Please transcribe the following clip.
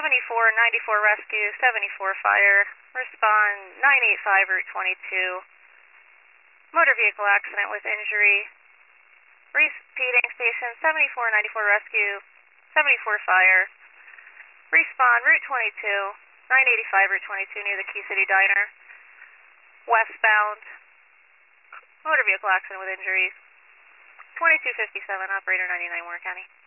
94 rescue, 74 fire. Respond 985 Route 22. Motor vehicle accident with injury. Repeating station 7494 rescue, 74 fire. Respond Route 22, 985 Route 22 near the Key City Diner. Westbound. Motor vehicle accident with injuries. 2257, operator 99 Warren County.